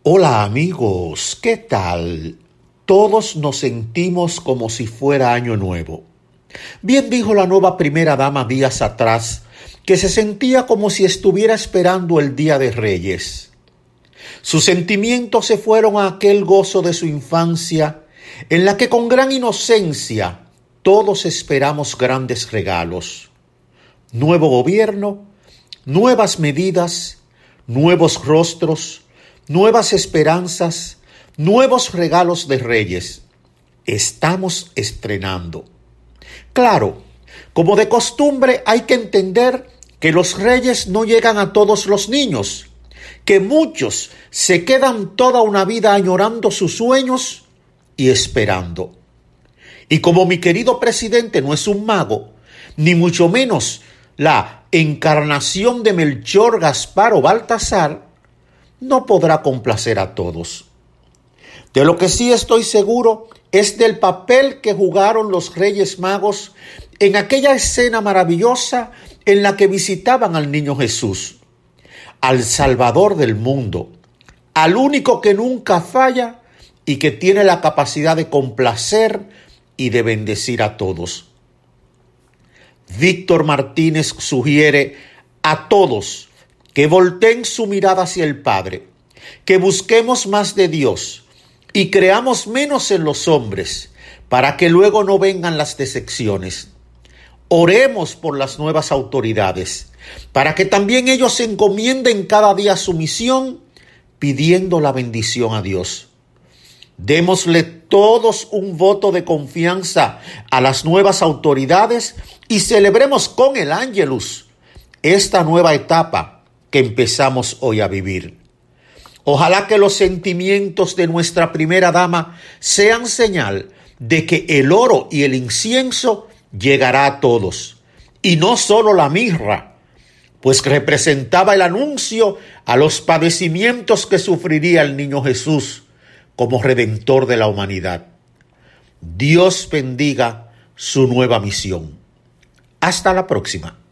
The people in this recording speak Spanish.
Hola amigos, ¿qué tal? Todos nos sentimos como si fuera año nuevo. Bien dijo la nueva primera dama días atrás que se sentía como si estuviera esperando el Día de Reyes. Sus sentimientos se fueron a aquel gozo de su infancia en la que con gran inocencia todos esperamos grandes regalos. Nuevo gobierno, nuevas medidas, nuevos rostros, nuevas esperanzas, nuevos regalos de reyes. Estamos estrenando. Claro, como de costumbre hay que entender que los reyes no llegan a todos los niños, que muchos se quedan toda una vida añorando sus sueños y esperando. Y como mi querido presidente no es un mago, ni mucho menos la encarnación de Melchor, Gaspar o Baltasar, no podrá complacer a todos. De lo que sí estoy seguro es del papel que jugaron los Reyes Magos en aquella escena maravillosa en la que visitaban al niño Jesús, al Salvador del mundo, al único que nunca falla y que tiene la capacidad de complacer y de bendecir a todos. Víctor Martínez sugiere a todos que volteen su mirada hacia el Padre, que busquemos más de Dios y creamos menos en los hombres para que luego no vengan las decepciones. Oremos por las nuevas autoridades para que también ellos se encomienden cada día su misión pidiendo la bendición a Dios. Démosle todos un voto de confianza a las nuevas autoridades y celebremos con el Ángelus esta nueva etapa que empezamos hoy a vivir. Ojalá que los sentimientos de nuestra primera dama sean señal de que el oro y el incienso llegará a todos, y no solo la mirra, pues representaba el anuncio a los padecimientos que sufriría el niño Jesús como redentor de la humanidad. Dios bendiga su nueva misión. Hasta la próxima.